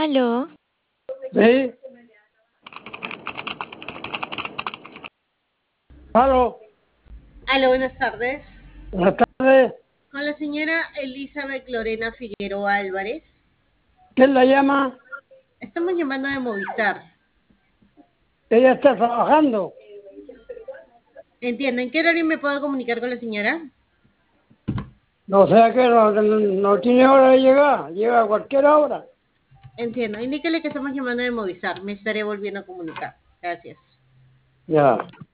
Aló, Sí, aló, Aló, buenas tardes. buenas tardes. Con la señora Elizabeth Lorena Figueroa Álvarez. ¿Quién la llama? Estamos llamando de Movistar. Ella está trabajando. Entiendo, ¿en qué horario me puedo comunicar con la señora? No sé a qué, no tiene hora de llegar. Llega a cualquier hora. Entiendo, indíquele que estamos llamando de Movistar. Me estaré volviendo a comunicar. Gracias. Ya.